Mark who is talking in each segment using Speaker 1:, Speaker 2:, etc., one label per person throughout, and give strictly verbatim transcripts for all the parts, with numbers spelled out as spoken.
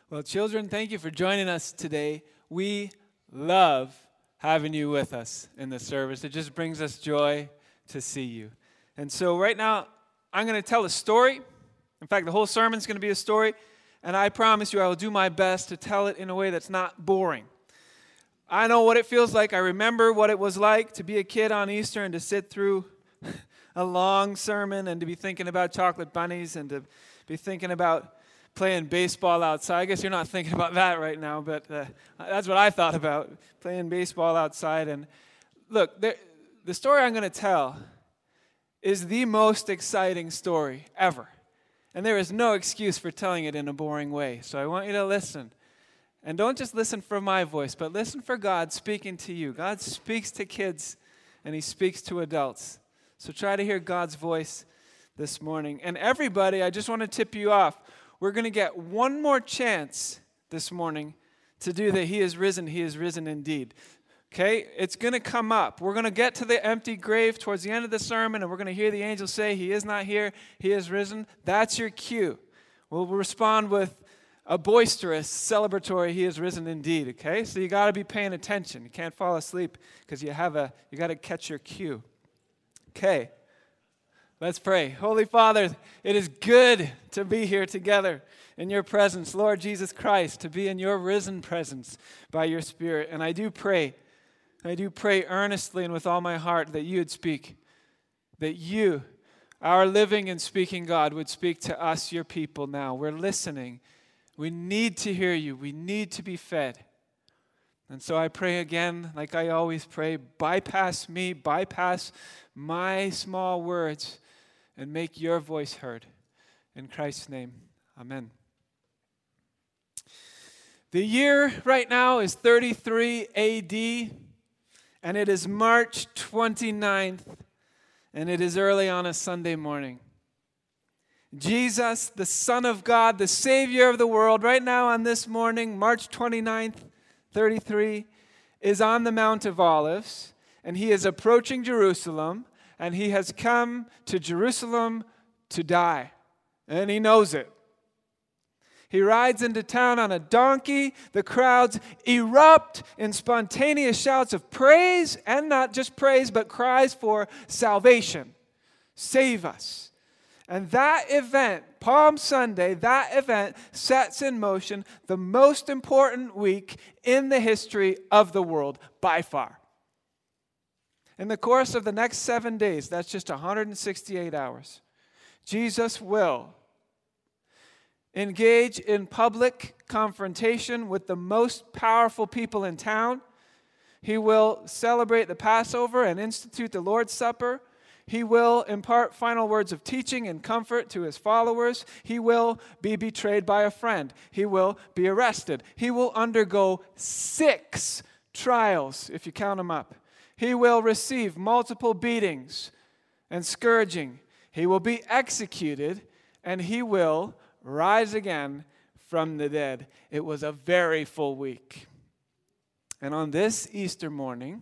Speaker 1: Well, children, thank you for joining us today. We love having you with us in the service. It just brings us joy to see you. And so right now, I'm going to tell a story. In fact, the whole sermon is going to be a story. And I promise you I will do my best to tell it in a way that's not boring. I know what it feels like. I remember what it was like to be a kid on Easter and to sit through a long sermon and to be thinking about chocolate bunnies and to be thinking about playing baseball outside. I guess you're not thinking about that right now, but uh, that's what I thought about, playing baseball outside. And look, there, the story I'm going to tell is the most exciting story ever. And there is no excuse for telling it in a boring way. So I want you to listen. And don't just listen for my voice, but listen for God speaking to you. God speaks to kids, and He speaks to adults. So try to hear God's voice this morning. And everybody, I just want to tip you off. We're going to get one more chance this morning to do the He is risen, He is risen indeed. Okay? It's going to come up. We're going to get to the empty grave towards the end of the sermon, and we're going to hear the angel say, He is not here, He is risen. That's your cue. We'll respond with a boisterous, celebratory, He is risen indeed. Okay? So you got to be paying attention. You can't fall asleep because you have a, you got to catch your cue. Okay. Let's pray. Holy Father, it is good to be here together in your presence, Lord Jesus Christ, to be in your risen presence by your Spirit. And I do pray, I do pray earnestly and with all my heart that you would speak, that you, our living and speaking God, would speak to us, your people now. We're listening. We need to hear you. We need to be fed. And so I pray again, like I always pray, bypass me, bypass my small words, and make your voice heard. In Christ's name, amen. The year right now is thirty-three A D, and it is March twenty-ninth, and it is early on a Sunday morning. Jesus, the Son of God, the Savior of the world, right now on this morning, March twenty-ninth, thirty-three, is on the Mount of Olives, and He is approaching Jerusalem, and He has come to Jerusalem to die. And He knows it. He rides into town on a donkey. The crowds erupt in spontaneous shouts of praise, and not just praise, but cries for salvation. Save us. And that event, Palm Sunday, that event sets in motion the most important week in the history of the world by far. In the course of the next seven days, that's just one hundred sixty-eight hours, Jesus will engage in public confrontation with the most powerful people in town. He will celebrate the Passover and institute the Lord's Supper. He will impart final words of teaching and comfort to His followers. He will be betrayed by a friend. He will be arrested. He will undergo six trials, if you count them up. He will receive multiple beatings and scourging. He will be executed, and He will rise again from the dead. It was a very full week. And on this Easter morning,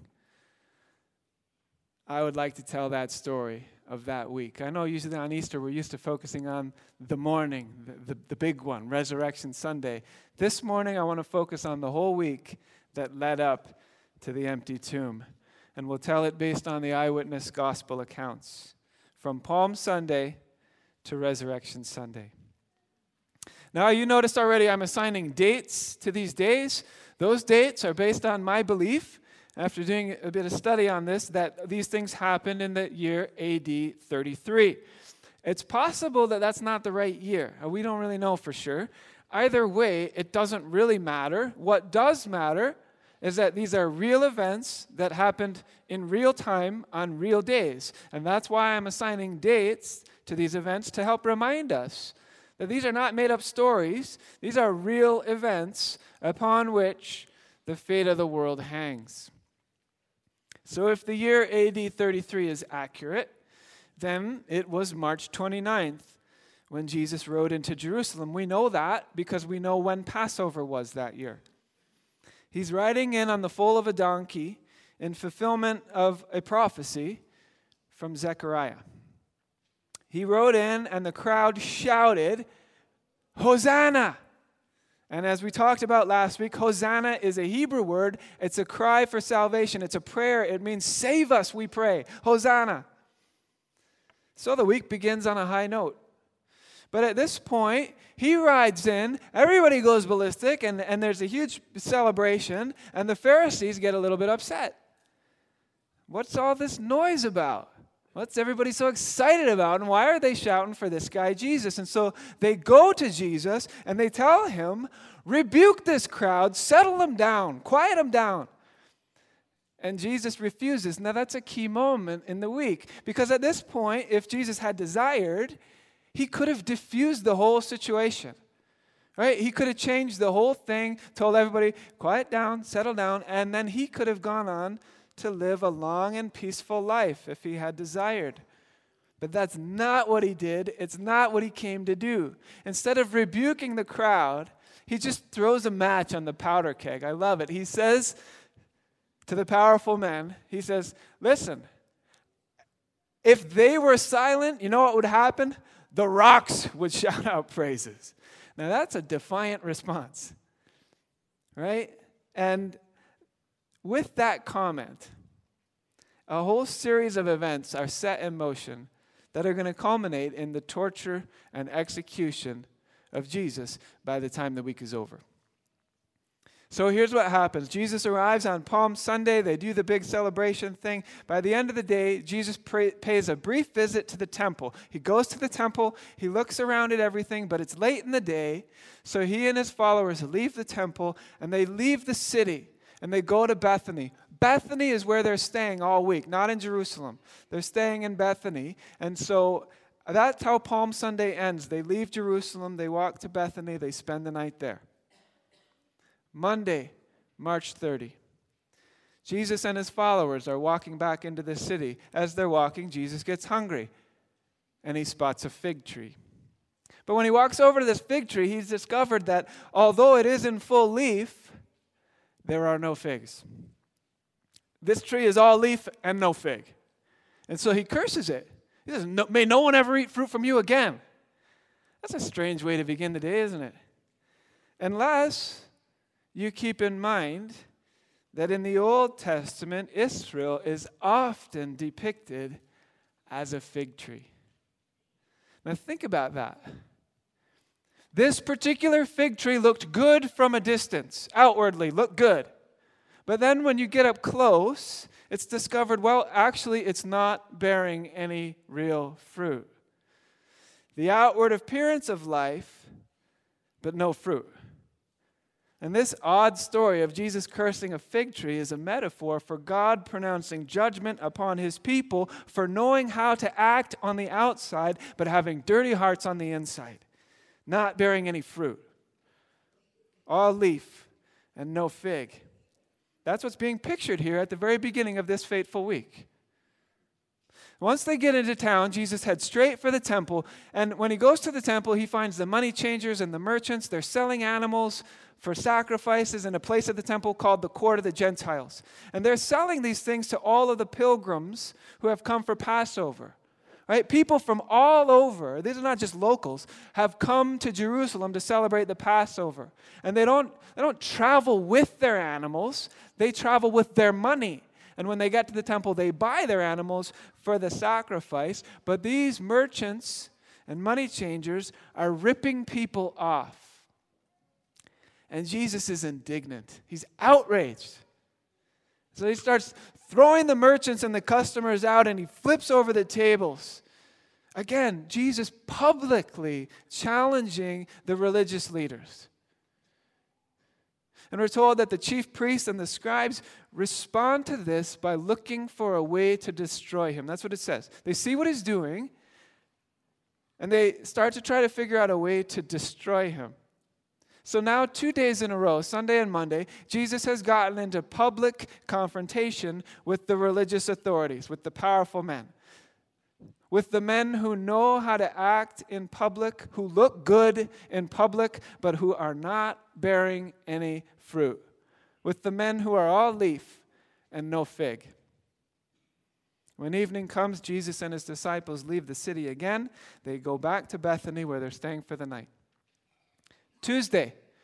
Speaker 1: I would like to tell that story of that week. I know usually on Easter we're used to focusing on the morning, the, the, the big one, Resurrection Sunday. This morning I want to focus on the whole week that led up to the empty tomb. And we'll tell it based on the eyewitness gospel accounts, from Palm Sunday to Resurrection Sunday. Now, you noticed already I'm assigning dates to these days. Those dates are based on my belief, after doing a bit of study on this, that these things happened in the year A D thirty-three. It's possible that that's not the right year. We don't really know for sure. Either way, it doesn't really matter. What does matter is that these are real events that happened in real time on real days. And that's why I'm assigning dates to these events to help remind us that these are not made-up stories. These are real events upon which the fate of the world hangs. So if the year A D thirty-three is accurate, then it was March twenty-ninth when Jesus rode into Jerusalem. We know that because we know when Passover was that year. He's riding in on the foal of a donkey in fulfillment of a prophecy from Zechariah. He rode in and the crowd shouted, Hosanna! And as we talked about last week, Hosanna is a Hebrew word. It's a cry for salvation. It's a prayer. It means save us, we pray. Hosanna. So the week begins on a high note. But at this point, he rides in, everybody goes ballistic, and, and there's a huge celebration, and the Pharisees get a little bit upset. What's all this noise about? What's everybody so excited about, and why are they shouting for this guy Jesus? And so they go to Jesus, and they tell him, rebuke this crowd, settle them down, quiet them down. And Jesus refuses. Now that's a key moment in the week, because at this point, if Jesus had desired, he could have diffused the whole situation, right? He could have changed the whole thing, told everybody, quiet down, settle down, and then he could have gone on to live a long and peaceful life if he had desired. But that's not what he did. It's not what he came to do. Instead of rebuking the crowd, he just throws a match on the powder keg. I love it. He says to the powerful men, he says, listen, if they were silent, you know what would happen? The rocks would shout out praises. Now that's a defiant response, right? And with that comment, a whole series of events are set in motion that are going to culminate in the torture and execution of Jesus by the time the week is over. So here's what happens. Jesus arrives on Palm Sunday. They do the big celebration thing. By the end of the day, Jesus pray, pays a brief visit to the temple. He goes to the temple. He looks around at everything, but it's late in the day. So he and his followers leave the temple, and they leave the city, and they go to Bethany. Bethany is where they're staying all week, not in Jerusalem. They're staying in Bethany. And so that's how Palm Sunday ends. They leave Jerusalem. They walk to Bethany. They spend the night there. Monday, March thirtieth. Jesus and his followers are walking back into the city. As they're walking, Jesus gets hungry, and he spots a fig tree. But when he walks over to this fig tree, he's discovered that although it is in full leaf, there are no figs. This tree is all leaf and no fig. And so he curses it. He says, no, may no one ever eat fruit from you again. That's a strange way to begin the day, isn't it? Unless you keep in mind that in the Old Testament, Israel is often depicted as a fig tree. Now think about that. This particular fig tree looked good from a distance, outwardly, looked good. But then when you get up close, it's discovered, well, actually, it's not bearing any real fruit. The outward appearance of life, but no fruit. And this odd story of Jesus cursing a fig tree is a metaphor for God pronouncing judgment upon his people for knowing how to act on the outside, but having dirty hearts on the inside, not bearing any fruit. All leaf and no fig. That's what's being pictured here at the very beginning of this fateful week. Once they get into town, Jesus heads straight for the temple. And when he goes to the temple, he finds the money changers and the merchants. They're selling animals for sacrifices in a place at the temple called the Court of the Gentiles. And they're selling these things to all of the pilgrims who have come for Passover. Right? People from all over, these are not just locals, have come to Jerusalem to celebrate the Passover. And they don't, they don't travel with their animals, they travel with their money. And when they get to the temple, they buy their animals for the sacrifice. But these merchants and money changers are ripping people off. And Jesus is indignant. He's outraged. So he starts throwing the merchants and the customers out, and he flips over the tables. Again, Jesus publicly challenging the religious leaders. And we're told that the chief priests and the scribes respond to this by looking for a way to destroy him. That's what it says. They see what he's doing, and they start to try to figure out a way to destroy him. So now, two days in a row, Sunday and Monday, Jesus has gotten into public confrontation with the religious authorities, with the powerful men, with the men who know how to act in public, who look good in public, but who are not bearing any fruit, with the men who are all leaf and no fig. When evening comes, Jesus and his disciples leave the city again. They go back to Bethany where they're staying for the night. Tuesday,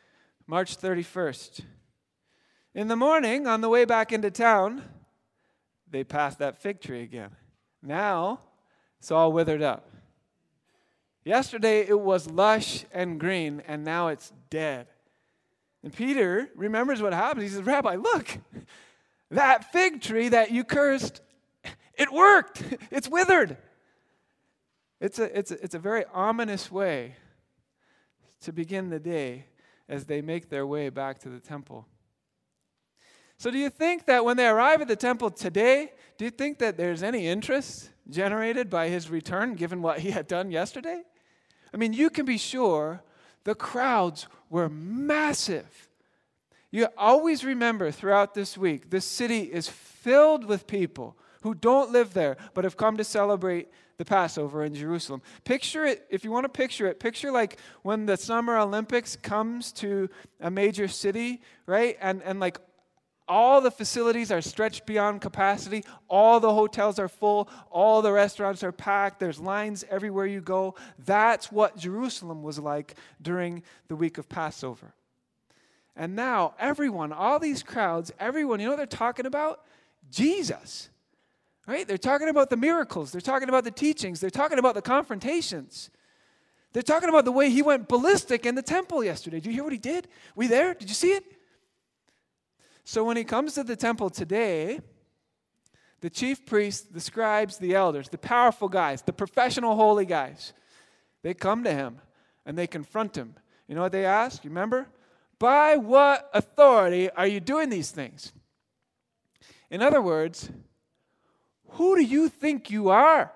Speaker 1: March thirty-first. In the morning, on the way back into town, they passed that fig tree again. Now, it's all withered up. Yesterday, it was lush and green, and now it's dead. And Peter remembers what happened. He says, Rabbi, look, that fig tree that you cursed, it worked. It's withered. It's a, it's a, it's a very ominous way to begin the day as they make their way back to the temple. So do you think that when they arrive at the temple today, do you think that there's any interest generated by his return given what he had done yesterday? I mean, you can be sure the crowds were massive. You always remember throughout this week, this city is filled with people who don't live there but have come to celebrate the Passover in Jerusalem. Picture it, if you want to picture it, picture like when the Summer Olympics comes to a major city, right? And and like all the facilities are stretched beyond capacity. All the hotels are full. All the restaurants are packed. There's lines everywhere you go. That's what Jerusalem was like during the week of Passover. And now everyone, all these crowds, everyone, you know what they're talking about? Jesus. Right? They're talking about the miracles. They're talking about the teachings. They're talking about the confrontations. They're talking about the way he went ballistic in the temple yesterday. Did you hear what he did? Were you there? Did you see it? So when he comes to the temple today, the chief priests, the scribes, the elders, the powerful guys, the professional holy guys, they come to him and they confront him. You know what they ask? You remember? By what authority are you doing these things? In other words, who do you think you are?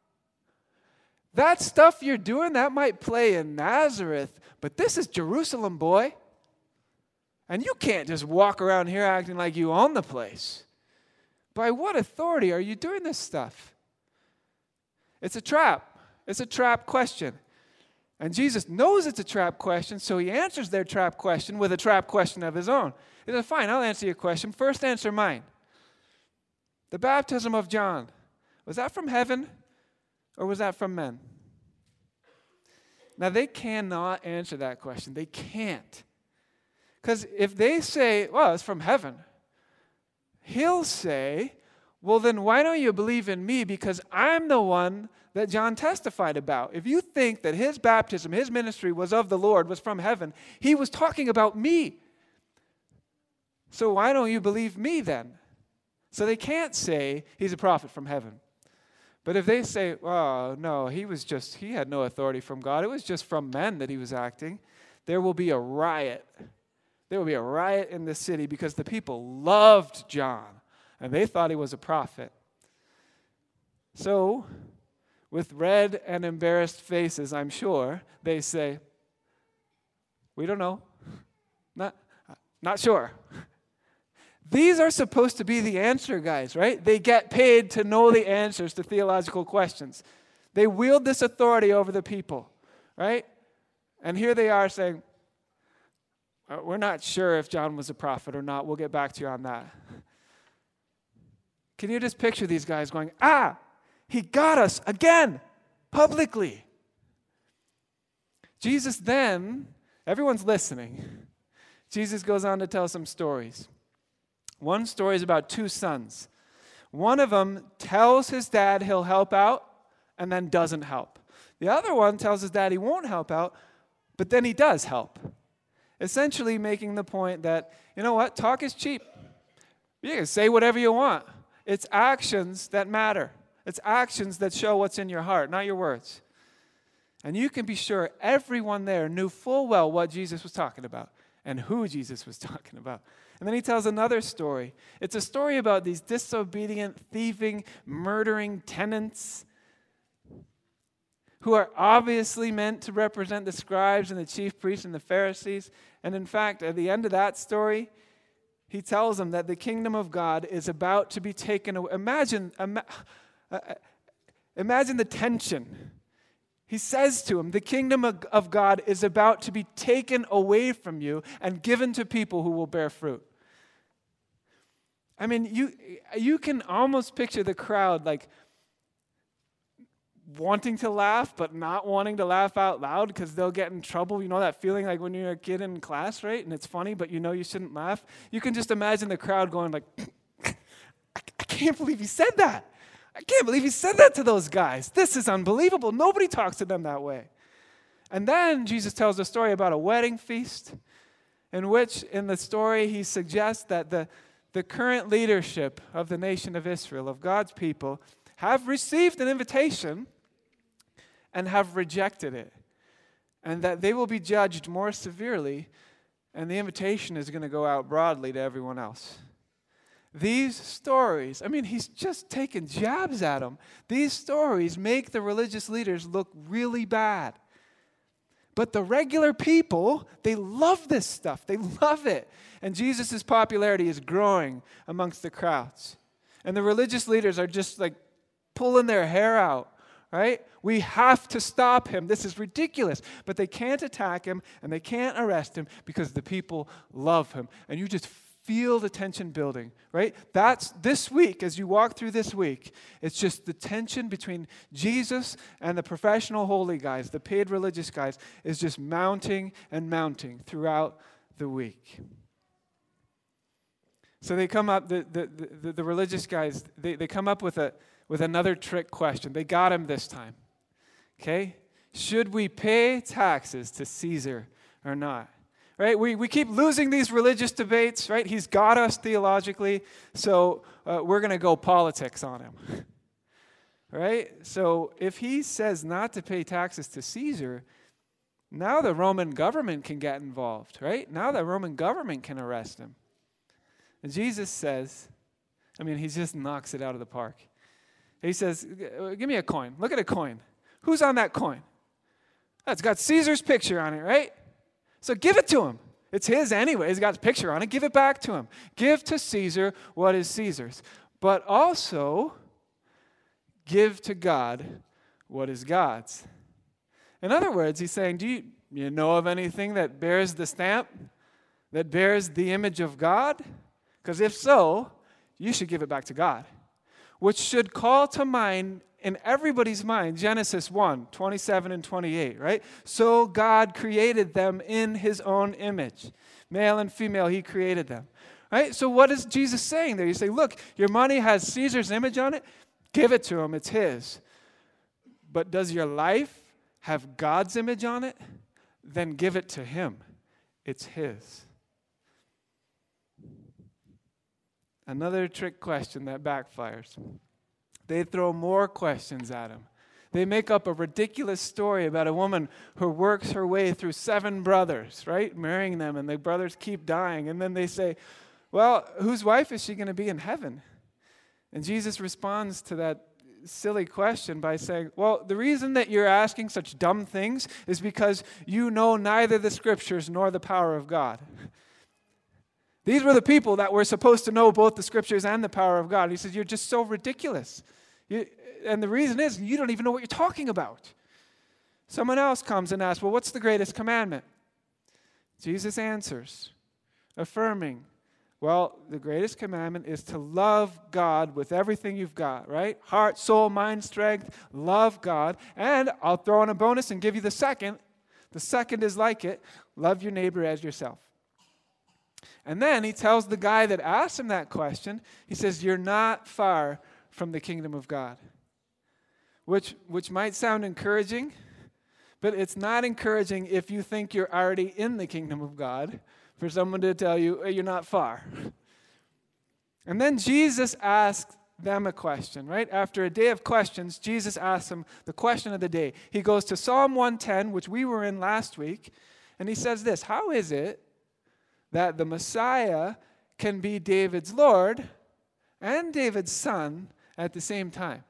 Speaker 1: That stuff you're doing, that might play in Nazareth, but this is Jerusalem, boy. And you can't just walk around here acting like you own the place. By what authority are you doing this stuff? It's a trap. It's a trap question. And Jesus knows it's a trap question, so he answers their trap question with a trap question of his own. He says, fine, I'll answer your question. First, answer mine. The baptism of John, was that from heaven or was that from men? Now, they cannot answer that question. They can't. Because if they say, well, it's from heaven, he'll say, well, then why don't you believe in me? Because I'm the one that John testified about. If you think that his baptism, his ministry was of the Lord, was from heaven, he was talking about me. So why don't you believe me then? So they can't say he's a prophet from heaven. But if they say, oh, no, he was just, he had no authority from God. It was just from men that he was acting. There will be a riot. There will be a riot in the city because the people loved John and they thought he was a prophet. So, with red and embarrassed faces, I'm sure, they say, we don't know. Not, not sure. These are supposed to be the answer guys, right? They get paid to know the answers to theological questions. They wield this authority over the people, right? And here they are saying, we're not sure if John was a prophet or not. We'll get back to you on that. Can you just picture these guys going, ah, he got us again, publicly. Jesus then, everyone's listening. Jesus goes on to tell some stories. One story is about two sons. One of them tells his dad he'll help out and then doesn't help. The other one tells his dad he won't help out, but then he does help. Essentially making the point that, you know what, talk is cheap. You can say whatever you want. It's actions that matter. It's actions that show what's in your heart, not your words. And you can be sure everyone there knew full well what Jesus was talking about and who Jesus was talking about. And then he tells another story. It's a story about these disobedient, thieving, murdering tenants who are obviously meant to represent the scribes and the chief priests and the Pharisees. And in fact, at the end of that story, he tells them that the kingdom of God is about to be taken away. Imagine, ima- uh, imagine the tension. He says to him, the kingdom of, of God is about to be taken away from you and given to people who will bear fruit. I mean, you you can almost picture the crowd like, wanting to laugh, but not wanting to laugh out loud because they'll get in trouble. You know that feeling like when you're a kid in class, right? And it's funny, but you know you shouldn't laugh. You can just imagine the crowd going like, I can't believe he said that. I can't believe he said that to those guys. This is unbelievable. Nobody talks to them that way. And then Jesus tells a story about a wedding feast in which, in the story, he suggests that the, the current leadership of the nation of Israel, of God's people, have received an invitation and have rejected it, and that they will be judged more severely, and the invitation is going to go out broadly to everyone else. These stories, I mean, he's just taking jabs at them. These stories make the religious leaders look really bad. But the regular people, they love this stuff. They love it. And Jesus' popularity is growing amongst the crowds. And the religious leaders are just like pulling their hair out. Right? We have to stop him. This is ridiculous. But they can't attack him and they can't arrest him because the people love him. And you just feel the tension building, right? That's this week, as you walk through this week, it's just the tension between Jesus and the professional holy guys, the paid religious guys, is just mounting and mounting throughout the week. So they come up, the, the, the, the religious guys, they, they come up with a with another trick question. They got him this time. Okay? Should we pay taxes to Caesar or not? Right? We we keep losing these religious debates, right? He's got us theologically, so uh, we're going to go politics on him. Right? So if he says not to pay taxes to Caesar, now the Roman government can get involved, right? Now the Roman government can arrest him. And Jesus says, I mean, he just knocks it out of the park. He says, give me a coin. Look at a coin. Who's on that coin? That's got Caesar's picture on it, right? So give it to him. It's his anyway. He's got his picture on it. Give it back to him. Give to Caesar what is Caesar's. But also give to God what is God's. In other words, he's saying, do you, you know of anything that bears the stamp, that bears the image of God? Because if so, you should give it back to God. Which should call to mind in everybody's mind Genesis one, twenty-seven and twenty-eight, right? So God created them in his own image. Male and female, he created them. Right? So what is Jesus saying there? You say, look, your money has Caesar's image on it. Give it to him. It's his. But does your life have God's image on it? Then give it to him. It's his. Another trick question that backfires. They throw more questions at him. They make up a ridiculous story about a woman who works her way through seven brothers, right? Marrying them, and the brothers keep dying. And then they say, well, whose wife is she going to be in heaven? And Jesus responds to that silly question by saying, well, the reason that you're asking such dumb things is because you know neither the scriptures nor the power of God. These were the people that were supposed to know both the scriptures and the power of God. He says, you're just so ridiculous. You, and the reason is, you don't even know what you're talking about. Someone else comes and asks, well, what's the greatest commandment? Jesus answers, affirming, well, the greatest commandment is to love God with everything you've got, right? Heart, soul, mind, strength, love God. And I'll throw in a bonus and give you the second. The second is like it, love your neighbor as yourself. And then he tells the guy that asked him that question, he says, you're not far from the kingdom of God. Which, which might sound encouraging, but it's not encouraging if you think you're already in the kingdom of God for someone to tell you, hey, you're not far. And then Jesus asked them a question, right? After a day of questions, Jesus asked them the question of the day. He goes to Psalm one ten, which we were in last week, and he says this, how is it that the Messiah can be David's Lord and David's son at the same time?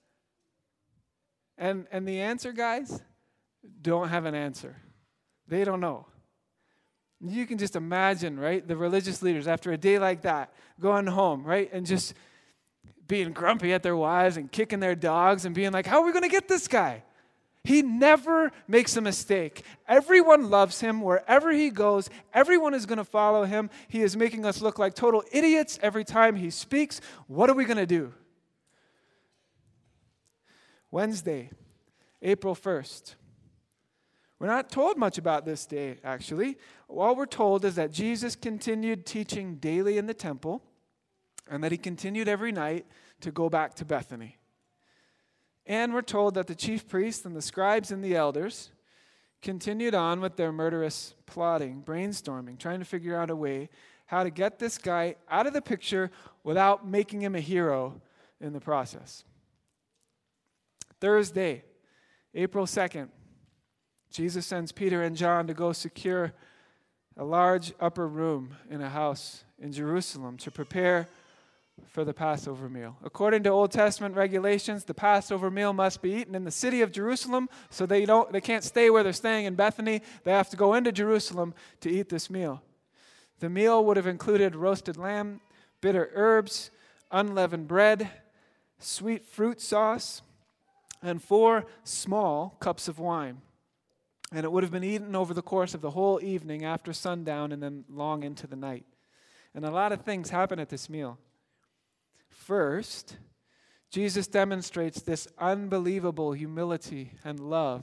Speaker 1: And, and the answer, guys, don't have an answer. They don't know. You can just imagine, right, the religious leaders after a day like that, going home, right, and just being grumpy at their wives and kicking their dogs and being like, how are we going to get this guy? He never makes a mistake. Everyone loves him wherever he goes. Everyone is going to follow him. He is making us look like total idiots every time he speaks. What are we going to do? Wednesday, April first. We're not told much about this day, actually. All we're told is that Jesus continued teaching daily in the temple and that he continued every night to go back to Bethany. And we're told that the chief priests and the scribes and the elders continued on with their murderous plotting, brainstorming, trying to figure out a way how to get this guy out of the picture without making him a hero in the process. Thursday, April second, Jesus sends Peter and John to go secure a large upper room in a house in Jerusalem to prepare for the Passover meal. According to Old Testament regulations, the Passover meal must be eaten in the city of Jerusalem, so they don't they can't stay where they're staying in Bethany. They have to go into Jerusalem to eat this meal. The meal would have included roasted lamb, bitter herbs, unleavened bread, sweet fruit sauce, and four small cups of wine. And it would have been eaten over the course of the whole evening after sundown and then long into the night. And a lot of things happen at this meal. First, Jesus demonstrates this unbelievable humility and love.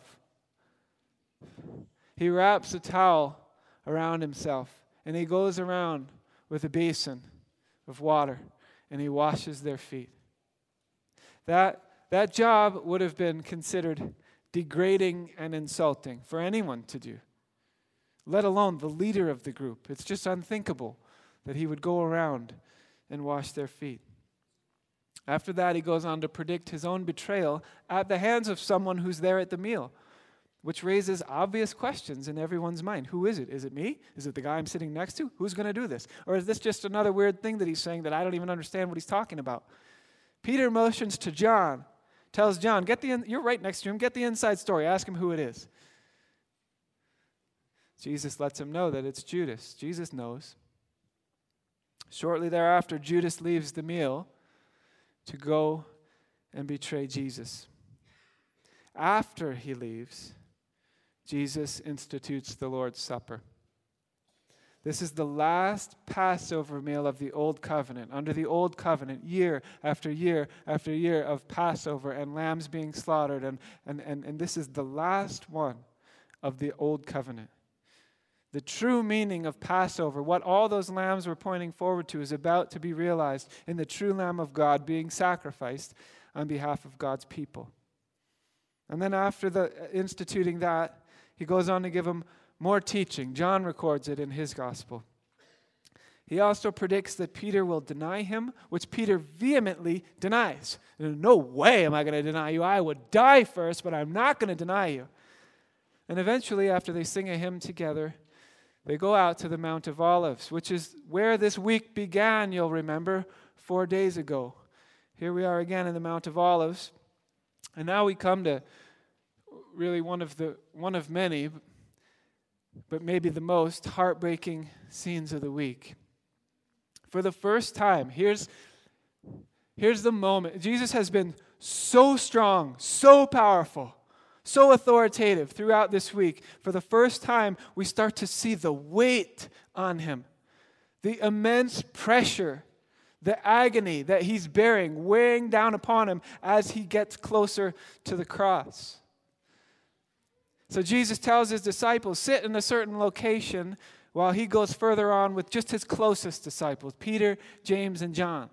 Speaker 1: He wraps a towel around himself and he goes around with a basin of water and he washes their feet. That, that job would have been considered degrading and insulting for anyone to do, let alone the leader of the group. It's just unthinkable that he would go around and wash their feet. After that, he goes on to predict his own betrayal at the hands of someone who's there at the meal, which raises obvious questions in everyone's mind. Who is it? Is it me? Is it the guy I'm sitting next to? Who's going to do this? Or is this just another weird thing that he's saying that I don't even understand what he's talking about? Peter motions to John, tells John, "Get the in- you're right next to him, get the inside story, ask him who it is." Jesus lets him know that it's Judas. Jesus knows. Shortly thereafter, Judas leaves the meal to go and betray Jesus. After he leaves, Jesus institutes the Lord's Supper. This is the last Passover meal of the Old Covenant. Under the Old Covenant, year after year after year of Passover and lambs being slaughtered, and, and, and, and this is the last one of the Old Covenant. The true meaning of Passover, what all those lambs were pointing forward to, is about to be realized in the true Lamb of God being sacrificed on behalf of God's people. And then after the instituting that, he goes on to give them more teaching. John records it in his gospel. He also predicts that Peter will deny him, which Peter vehemently denies. No way am I going to deny you. I would die first, but I'm not going to deny you. And eventually, after they sing a hymn together, they go out to the Mount of Olives, which is where this week began, you'll remember, four days ago. Here we are again in the Mount of Olives. And now we come to really one of the one of many, but maybe the most heartbreaking scenes of the week. For the first time, here's, here's the moment. Jesus has been so strong, so powerful, so authoritative throughout this week. For the first time, we start to see the weight on him, the immense pressure, the agony that he's bearing, weighing down upon him as he gets closer to the cross. So Jesus tells his disciples, sit in a certain location while he goes further on with just his closest disciples, Peter, James, and John.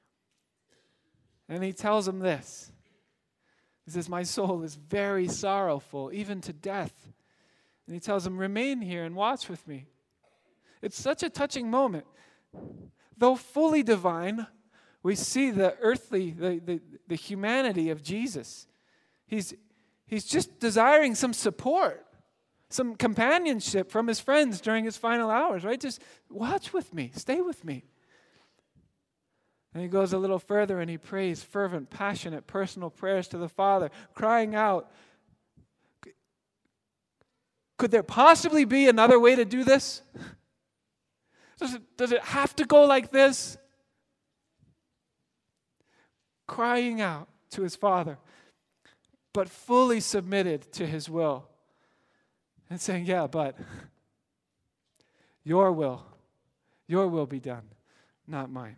Speaker 1: And he tells them this. He says, my soul is very sorrowful, even to death. And he tells them, remain here and watch with me. It's such a touching moment. Though fully divine, we see the earthly, the, the, the humanity of Jesus. He's, he's just desiring some support, some companionship from his friends during his final hours, right? Just watch with me, stay with me. And he goes a little further and he prays fervent, passionate, personal prayers to the Father, crying out, could there possibly be another way to do this? Does it, does it have to go like this? Crying out to his Father, but fully submitted to his will. And saying, yeah, but your will, your will be done, not mine.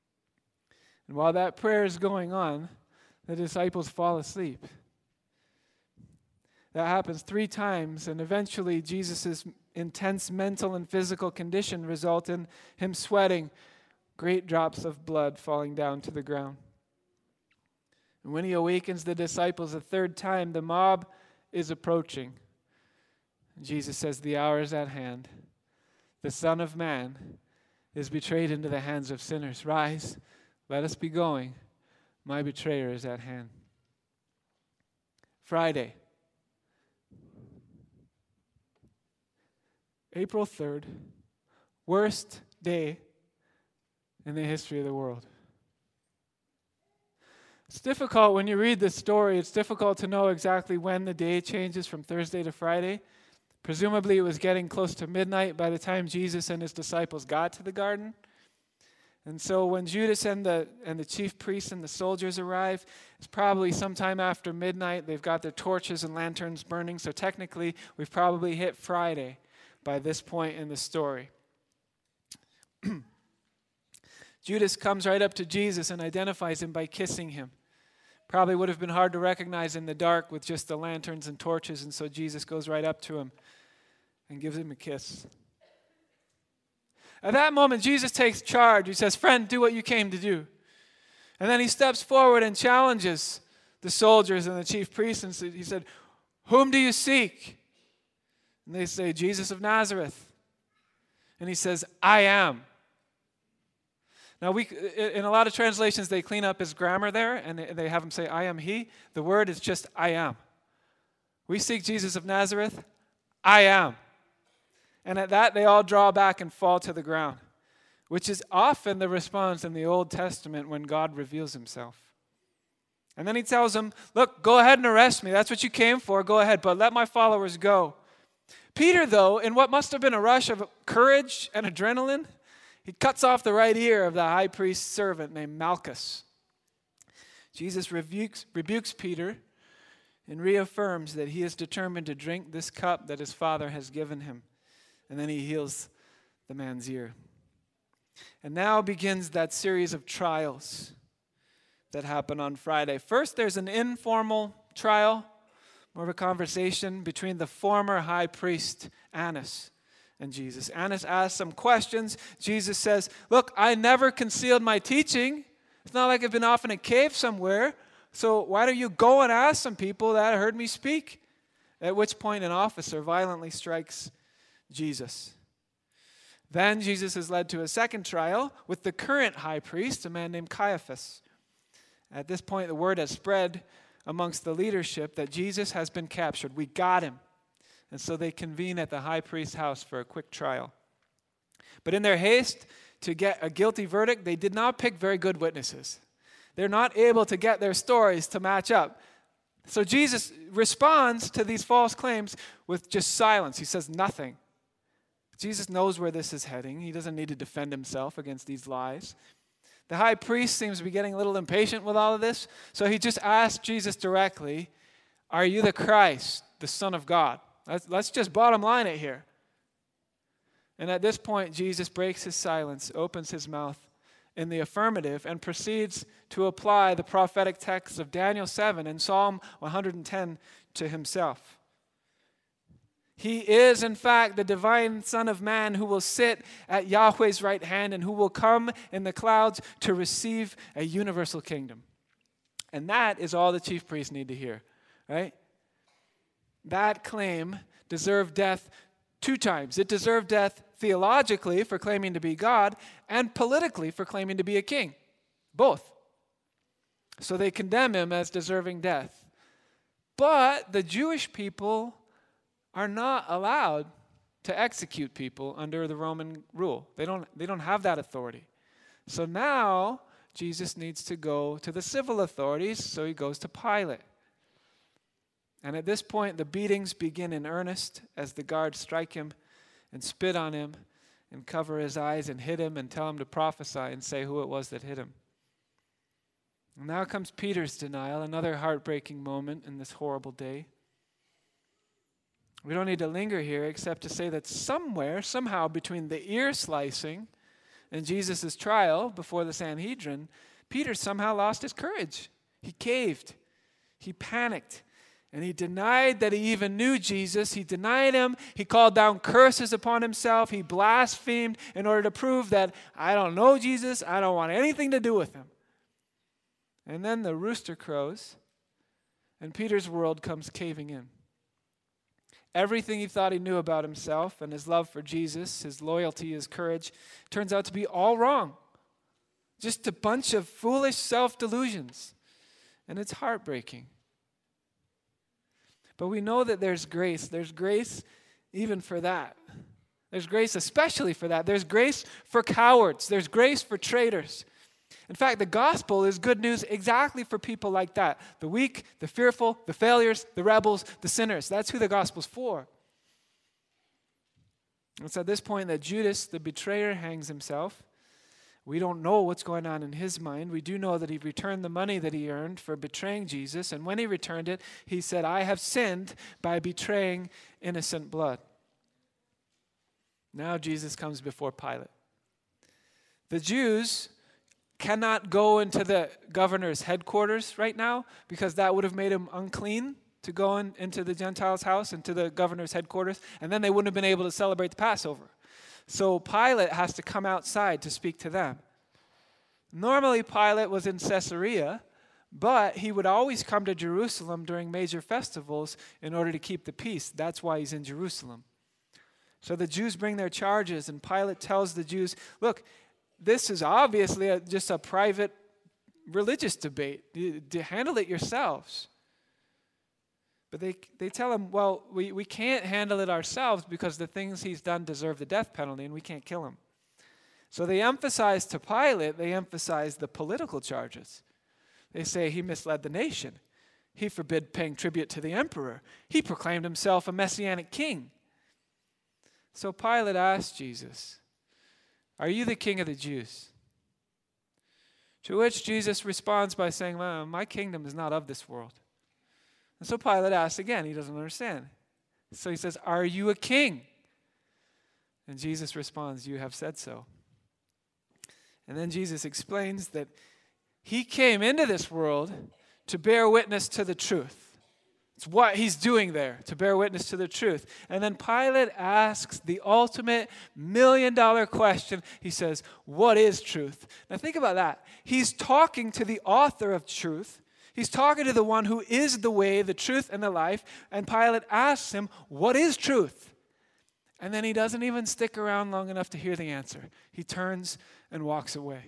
Speaker 1: And while that prayer is going on, the disciples fall asleep. That happens three times, and eventually Jesus' intense mental and physical condition result in him sweating great drops of blood falling down to the ground. And when he awakens the disciples a third time, the mob is approaching. Jesus says, the hour is at hand. The Son of Man is betrayed into the hands of sinners. Rise, let us be going. My betrayer is at hand. Friday, April third, worst day in the history of the world. It's difficult when you read this story, it's difficult to know exactly when the day changes from Thursday to Friday. Presumably it was getting close to midnight by the time Jesus and his disciples got to the garden. And so when Judas and the and the chief priests and the soldiers arrive, it's probably sometime after midnight. They've got their torches and lanterns burning, so technically we've probably hit Friday by this point in the story. Judas comes right up to Jesus and identifies him by kissing him. Probably would have been hard to recognize in the dark with just the lanterns and torches, and so Jesus goes right up to him and gives him a kiss. At that moment, Jesus takes charge. He says, friend, do what you came to do. And then he steps forward and challenges the soldiers and the chief priests, and he said, whom do you seek? And they say, Jesus of Nazareth. And he says, I am. Now, we, in a lot of translations, they clean up his grammar there, and they have him say, I am he. The word is just, I am. We seek Jesus of Nazareth. I am. And at that, they all draw back and fall to the ground, which is often the response in the Old Testament when God reveals himself. And then he tells them, look, go ahead and arrest me. That's what you came for. Go ahead, but let my followers go. Peter, though, in what must have been a rush of courage and adrenaline, he cuts off the right ear of the high priest's servant named Malchus. Jesus rebukes, rebukes Peter and reaffirms that he is determined to drink this cup that his Father has given him. And then he heals the man's ear. And now begins that series of trials that happen on Friday. First, there's an informal trial, more of a conversation between the former high priest, Annas, and Jesus. Annas asks some questions. Jesus says, look, I never concealed my teaching. It's not like I've been off in a cave somewhere. So why don't you go and ask some people that heard me speak? At which point an officer violently strikes Jesus. Then Jesus is led to a second trial with the current high priest, a man named Caiaphas. At this point, the word has spread amongst the leadership that Jesus has been captured. We got him. And so they convene at the high priest's house for a quick trial. But in their haste to get a guilty verdict, they did not pick very good witnesses. They're not able to get their stories to match up. So Jesus responds to these false claims with just silence. He says nothing. Jesus knows where this is heading. He doesn't need to defend himself against these lies. The high priest seems to be getting a little impatient with all of this, so he just asks Jesus directly, are you the Christ, the Son of God? Let's, let's just bottom line it here. And at this point, Jesus breaks his silence, opens his mouth in the affirmative, and proceeds to apply the prophetic texts of Daniel seven and Psalm one hundred ten to himself. He is, in fact, the divine Son of Man who will sit at Yahweh's right hand and who will come in the clouds to receive a universal kingdom. And that is all the chief priests need to hear, right? That claim deserved death two times. It deserved death theologically for claiming to be God and politically for claiming to be a king. Both. So they condemn him as deserving death. But the Jewish people are not allowed to execute people under the Roman rule. They don't, they don't have that authority. So now Jesus needs to go to the civil authorities, so he goes to Pilate. And at this point, the beatings begin in earnest as the guards strike him and spit on him and cover his eyes and hit him and tell him to prophesy and say who it was that hit him. And now comes Peter's denial, another heartbreaking moment in this horrible day. We don't need to linger here except to say that somewhere, somehow between the ear slicing and Jesus' trial before the Sanhedrin, Peter somehow lost his courage. He caved. He panicked. And he denied that he even knew Jesus. He denied him. He called down curses upon himself. He blasphemed in order to prove that I don't know Jesus. I don't want anything to do with him. And then the rooster crows, and Peter's world comes caving in. Everything he thought he knew about himself and his love for Jesus, his loyalty, his courage, turns out to be all wrong. Just a bunch of foolish self-delusions. And it's heartbreaking. But we know that there's grace. There's grace even for that. There's grace especially for that. There's grace for cowards. There's grace for traitors. In fact, the gospel is good news exactly for people like that. The weak, the fearful, the failures, the rebels, the sinners. That's who the gospel's for. It's at this point that Judas, the betrayer, hangs himself. We don't know what's going on in his mind. We do know that he returned the money that he earned for betraying Jesus. And when he returned it, he said, I have sinned by betraying innocent blood. Now Jesus comes before Pilate. The Jews cannot go into the governor's headquarters right now because that would have made him unclean to go in, into the Gentiles' house, into the governor's headquarters. And then they wouldn't have been able to celebrate the Passover. So Pilate has to come outside to speak to them. Normally, Pilate was in Caesarea, but he would always come to Jerusalem during major festivals in order to keep the peace. That's why he's in Jerusalem. So the Jews bring their charges, and Pilate tells the Jews, look, this is obviously a, just a private religious debate. You, you handle it yourselves. But they they tell him, well, we, we can't handle it ourselves because the things he's done deserve the death penalty and we can't kill him. So they emphasize to Pilate, they emphasize the political charges. They say he misled the nation. He forbid paying tribute to the emperor. He proclaimed himself a messianic king. So Pilate asked Jesus, are you the king of the Jews? To which Jesus responds by saying, well, my kingdom is not of this world. And so Pilate asks again. He doesn't understand. So he says, are you a king? And Jesus responds, you have said so. And then Jesus explains that he came into this world to bear witness to the truth. It's what he's doing there, to bear witness to the truth. And then Pilate asks the ultimate million dollar question. He says, what is truth? Now think about that. He's talking to the author of truth. He's talking to the one who is the way, the truth, and the life. And Pilate asks him, what is truth? And then he doesn't even stick around long enough to hear the answer. He turns and walks away.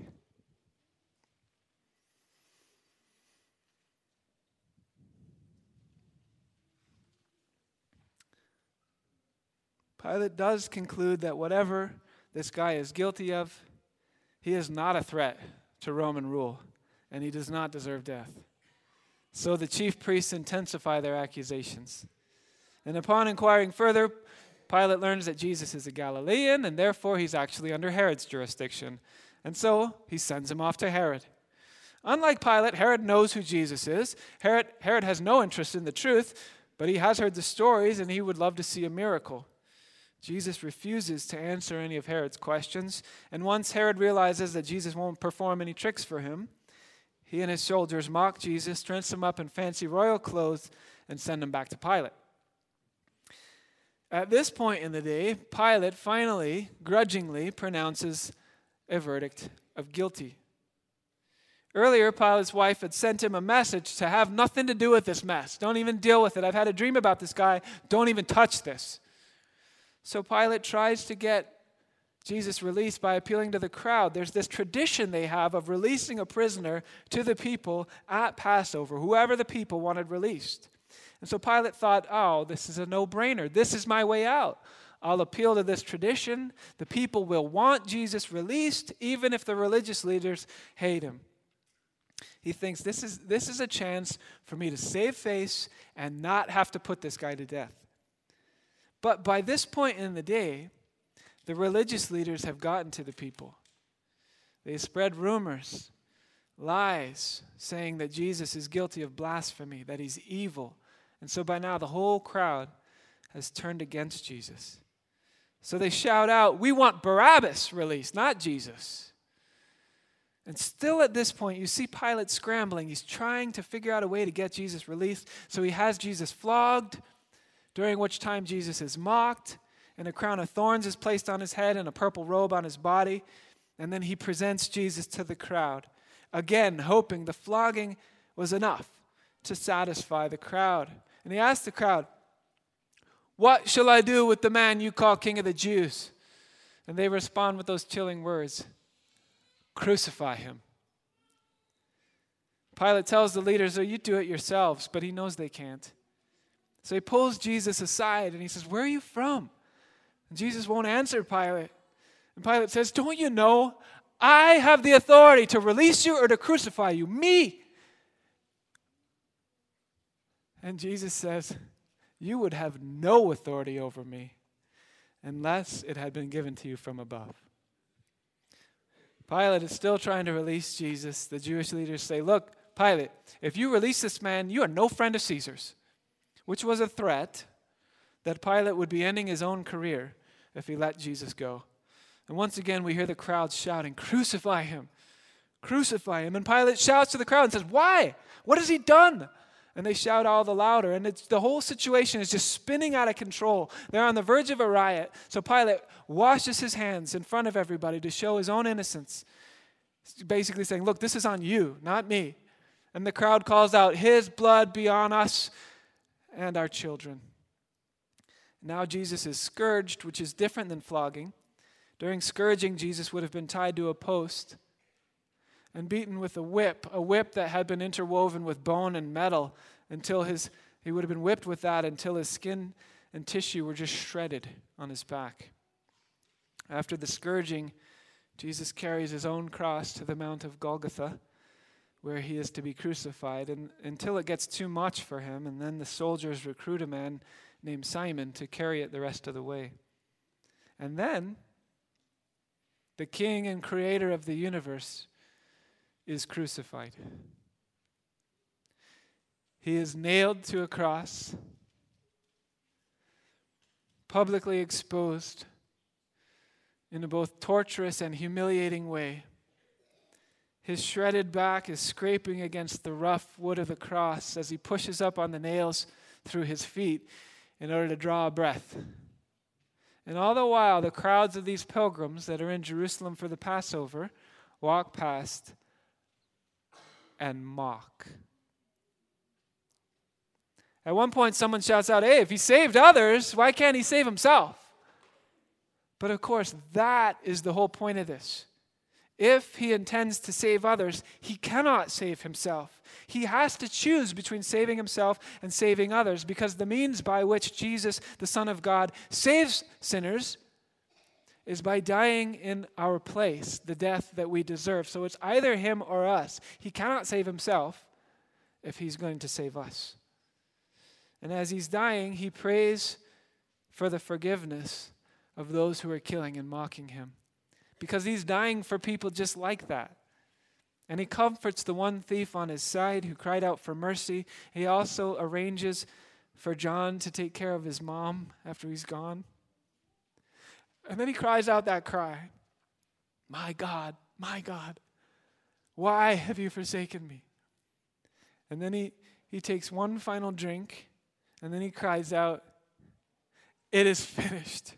Speaker 1: Pilate does conclude that whatever this guy is guilty of, he is not a threat to Roman rule, and he does not deserve death. So the chief priests intensify their accusations. And upon inquiring further, Pilate learns that Jesus is a Galilean, and therefore he's actually under Herod's jurisdiction. And so he sends him off to Herod. Unlike Pilate, Herod knows who Jesus is. Herod, Herod has no interest in the truth, but he has heard the stories, and he would love to see a miracle. Jesus refuses to answer any of Herod's questions, and once Herod realizes that Jesus won't perform any tricks for him, he and his soldiers mock Jesus, dress him up in fancy royal clothes, and send him back to Pilate. At this point in the day, Pilate finally, grudgingly, pronounces a verdict of guilty. Earlier, Pilate's wife had sent him a message to have nothing to do with this mess. Don't even deal with it. I've had a dream about this guy. Don't even touch this. So Pilate tries to get Jesus released by appealing to the crowd. There's this tradition they have of releasing a prisoner to the people at Passover, whoever the people wanted released. And so Pilate thought, oh, this is a no-brainer. This is my way out. I'll appeal to this tradition. The people will want Jesus released, even if the religious leaders hate him. He thinks this is, this is a chance for me to save face and not have to put this guy to death. But by this point in the day, the religious leaders have gotten to the people. They spread rumors, lies, saying that Jesus is guilty of blasphemy, that he's evil. And so by now the whole crowd has turned against Jesus. So they shout out, we want Barabbas released, not Jesus. And still at this point, you see Pilate scrambling. He's trying to figure out a way to get Jesus released. So he has Jesus flogged, during which time Jesus is mocked, and a crown of thorns is placed on his head and a purple robe on his body. And then he presents Jesus to the crowd, again hoping the flogging was enough to satisfy the crowd. And he asked the crowd, "What shall I do with the man you call King of the Jews?" And they respond with those chilling words, "Crucify him." Pilate tells the leaders, "Oh, you do it yourselves," but he knows they can't. So he pulls Jesus aside and he says, "Where are you from?" And Jesus won't answer Pilate. And Pilate says, "Don't you know I have the authority to release you or to crucify you? Me." And Jesus says, "You would have no authority over me unless it had been given to you from above." Pilate is still trying to release Jesus. The Jewish leaders say, "Look, Pilate, if you release this man, you are no friend of Caesar's," which was a threat that Pilate would be ending his own career if he let Jesus go. And once again, we hear the crowd shouting, "Crucify him! Crucify him!" And Pilate shouts to the crowd and says, "Why? What has he done?" And they shout all the louder. And it's, the whole situation is just spinning out of control. They're on the verge of a riot. So Pilate washes his hands in front of everybody to show his own innocence. Basically saying, "Look, this is on you, not me." And the crowd calls out, "His blood be on us and our children." Now Jesus is scourged, which is different than flogging. During scourging, Jesus would have been tied to a post and beaten with a whip, a whip that had been interwoven with bone and metal until his, he would have been whipped with that until his skin and tissue were just shredded on his back. After the scourging, Jesus carries his own cross to the Mount of Golgotha, where he is to be crucified, and until it gets too much for him, and then the soldiers recruit a man named Simon to carry it the rest of the way. And then the king and creator of the universe is crucified. He is nailed to a cross, publicly exposed in a both torturous and humiliating way. His shredded back is scraping against the rough wood of the cross as he pushes up on the nails through his feet in order to draw a breath. And all the while, the crowds of these pilgrims that are in Jerusalem for the Passover walk past and mock. At one point, someone shouts out, "Hey, if he saved others, why can't he save himself?" But of course, that is the whole point of this. If he intends to save others, he cannot save himself. He has to choose between saving himself and saving others, because the means by which Jesus, the Son of God, saves sinners is by dying in our place, the death that we deserve. So it's either him or us. He cannot save himself if he's going to save us. And as he's dying, he prays for the forgiveness of those who are killing and mocking him, because he's dying for people just like that. And he comforts the one thief on his side who cried out for mercy. He also arranges for John to take care of his mom after he's gone. And then he cries out that cry, "My God, my God, why have you forsaken me?" And then he, he takes one final drink, and then he cries out, "It is finished."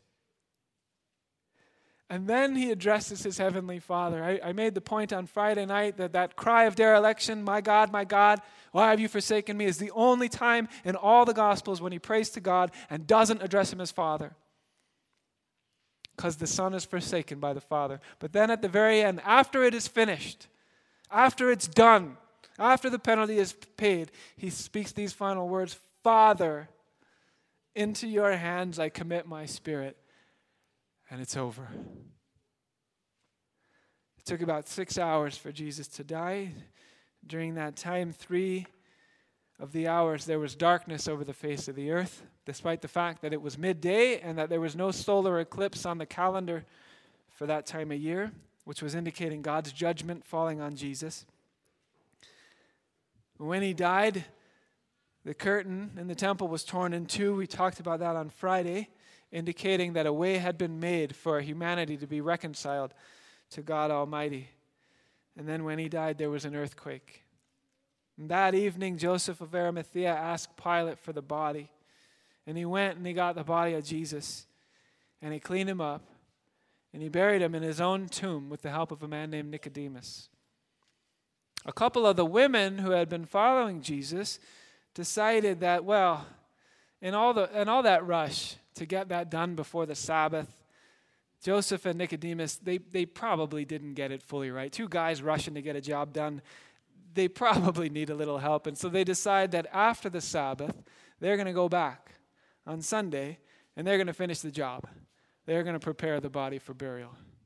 Speaker 1: And then he addresses his heavenly Father. I, I made the point on Friday night that that cry of dereliction, "My God, my God, why have you forsaken me?" is the only time in all the Gospels when he prays to God and doesn't address him as Father, because the Son is forsaken by the Father. But then at the very end, after it is finished, after it's done, after the penalty is paid, he speaks these final words, "Father, into your hands I commit my spirit." And it's over. It took about six hours for Jesus to die. During that time, three of the hours, there was darkness over the face of the earth, despite the fact that it was midday and that there was no solar eclipse on the calendar for that time of year, which was indicating God's judgment falling on Jesus. When he died, the curtain in the temple was torn in two. We talked about that on Friday, indicating that a way had been made for humanity to be reconciled to God Almighty. And then when he died, there was an earthquake. And that evening, Joseph of Arimathea asked Pilate for the body. And he went and he got the body of Jesus. And he cleaned him up. And he buried him in his own tomb with the help of a man named Nicodemus. A couple of the women who had been following Jesus decided that, well, in all the in all that rush to get that done before the Sabbath, Joseph and Nicodemus, they, they probably didn't get it fully right. Two guys rushing to get a job done, they probably need a little help. And so they decide that after the Sabbath, they're going to go back on Sunday, and they're going to finish the job. They're going to prepare the body for burial.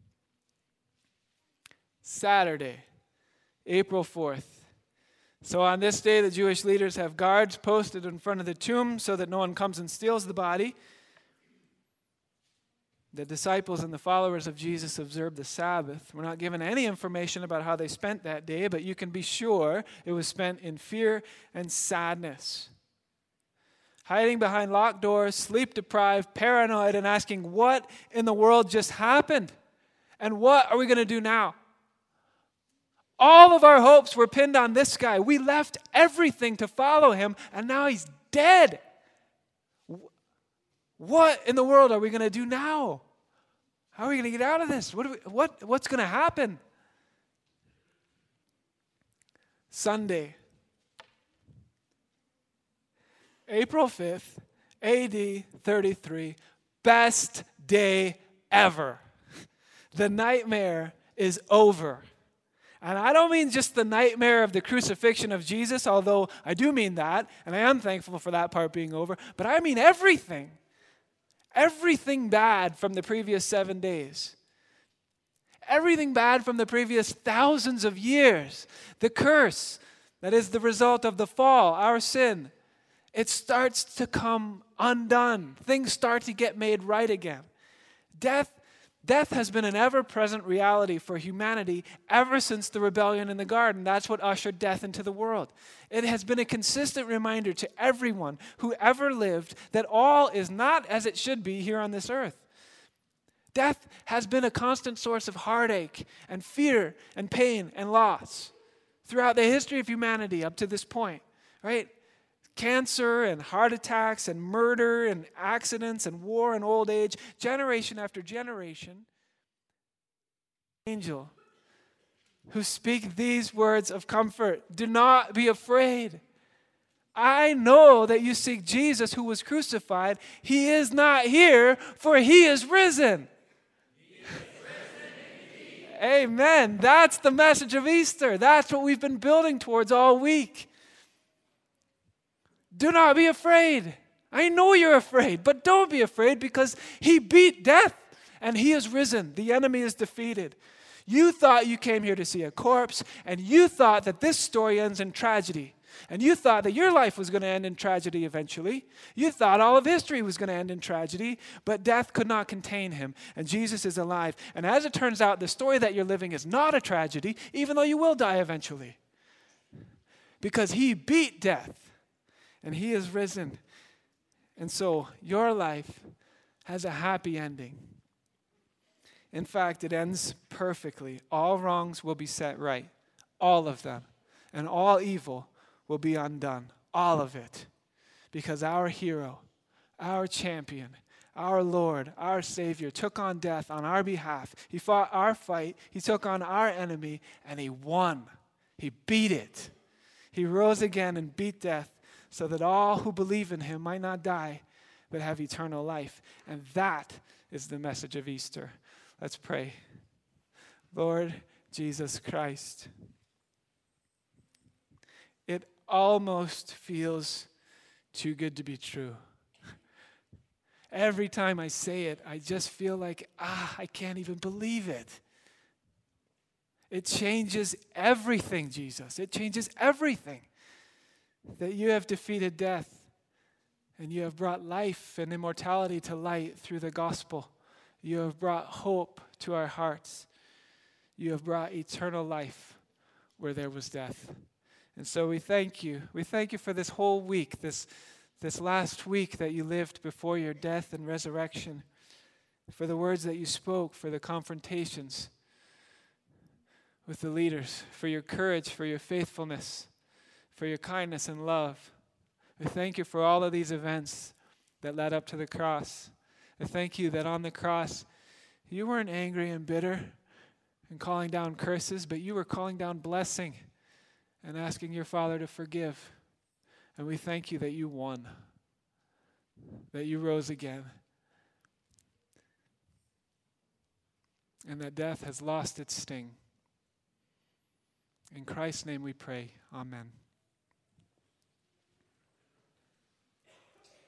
Speaker 1: Saturday, April fourth. So on this day, the Jewish leaders have guards posted in front of the tomb so that no one comes and steals the body. The disciples and the followers of Jesus observed the Sabbath. We're not given any information about how they spent that day, but you can be sure it was spent in fear and sadness. Hiding behind locked doors, sleep-deprived, paranoid, and asking, what in the world just happened? And what are we going to do now? All of our hopes were pinned on this guy. We left everything to follow him, and now he's dead. What in the world are we going to do now? How are we going to get out of this? What, do we, what what's going to happen? Sunday, April fifth, A D thirty-three, best day ever. The nightmare is over. And I don't mean just the nightmare of the crucifixion of Jesus, although I do mean that, and I am thankful for that part being over, but I mean everything. Everything bad from the previous seven days. Everything bad from the previous thousands of years. The curse that is the result of the fall, our sin. It starts to come undone. Things start to get made right again. Death, death has been an ever-present reality for humanity ever since the rebellion in the garden. That's what ushered death into the world. It has been a consistent reminder to everyone who ever lived that all is not as it should be here on this earth. Death has been a constant source of heartache and fear and pain and loss throughout the history of humanity up to this point, right? Cancer and heart attacks and murder and accidents and war and old age, generation after generation. Angel who speak these words of comfort. Do not be afraid. I know that you seek Jesus who was crucified. He is not here, for he is risen. He is risen indeed. Amen. That's the message of Easter. That's what we've been building towards all week. Do not be afraid. I know you're afraid, but don't be afraid because he beat death and he is risen. The enemy is defeated. You thought you came here to see a corpse, and you thought that this story ends in tragedy. And you thought that your life was going to end in tragedy eventually. You thought all of history was going to end in tragedy, but death could not contain him, and Jesus is alive. And as it turns out, the story that you're living is not a tragedy, even though you will die eventually. Because he beat death, and he is risen. And so your life has a happy ending. In fact, it ends perfectly. All wrongs will be set right. All of them. And all evil will be undone. All of it. Because our hero, our champion, our Lord, our Savior took on death on our behalf. He fought our fight. He took on our enemy and he won. He beat it. He rose again and beat death so that all who believe in him might not die but have eternal life. And that is the message of Easter. Let's pray. Lord Jesus Christ, it almost feels too good to be true. Every time I say it, I just feel like, ah, I can't even believe it. It changes everything, Jesus. It changes everything. That you have defeated death and you have brought life and immortality to light through the gospel. You have brought hope to our hearts. You have brought eternal life where there was death. And so we thank you. We thank you for this whole week, this, this last week that you lived before your death and resurrection, for the words that you spoke, for the confrontations. with the leaders, for your courage, for your faithfulness, for your kindness and love. We thank you for all of these events that led up to the cross. I thank you that on the cross, you weren't angry and bitter and calling down curses, but you were calling down blessing and asking your Father to forgive. And we thank you that you won, that you rose again, and that death has lost its sting. In Christ's name we pray. Amen.